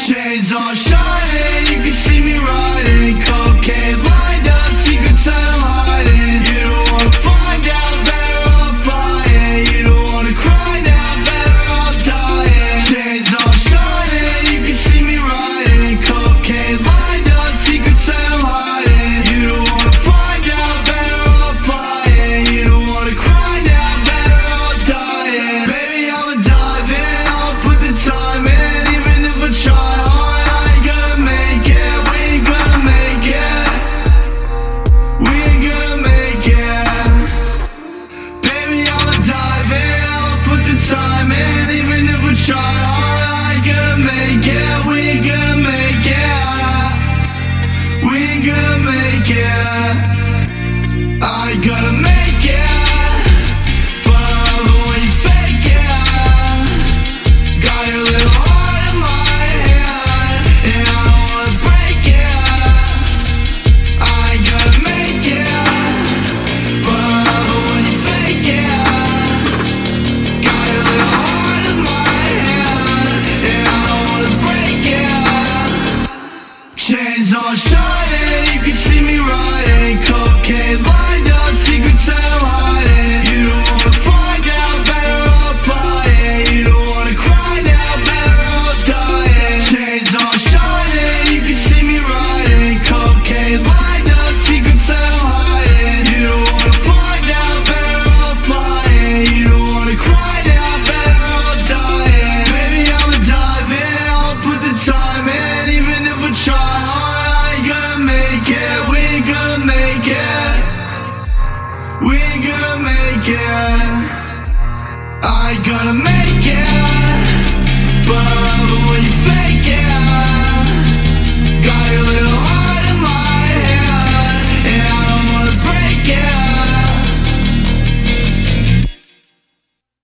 Chains on shining, you can see me riding. Cocaine lined up, secrets that I'm hiding. You don't wanna find out, better off flying. You don't wanna cry now, better off dying. Chains on shining, you can see me riding. Cocaine lined up, secrets that I'm hiding. You don't wanna find out, better off flying. You don't wanna cry now, better off dying. Baby, I'ma dive in, I'll put the time in. Even if I try hard, I ain't gonna make it. We ain't gonna make it. We ain't gonna make it. Baby, I'ma dive in, I'll put the time in. Even if I try hard, I ain't gonna make it. We ain't gonna make it. We ain't gonna make it. I ain't gonna make it, but I love it when you fake it. Got your little heart in my hand, and I don't wanna break it. I ain't gonna make it, but I love it when you fake it. Got your little heart in my hand, and I don't wanna break it. Chains on shining, you can see me riding. Cocaine lined up, secrets that I'm hiding. You don't wanna find out, better off flying. You don't wanna cry now, better off dying. Chains on shining, you can see me riding. Cocaine lined up, secrets that I'm hiding. You don't wanna find out, better off flying. You don't wanna cry now, better off dying. Baby, I'ma dive in, I'll put the time in. Even if I try hard, I ain't gonna make it. We ain't gonna make it. We ain't gonna make it. I ain't gonna make it, but I love it when you fake it.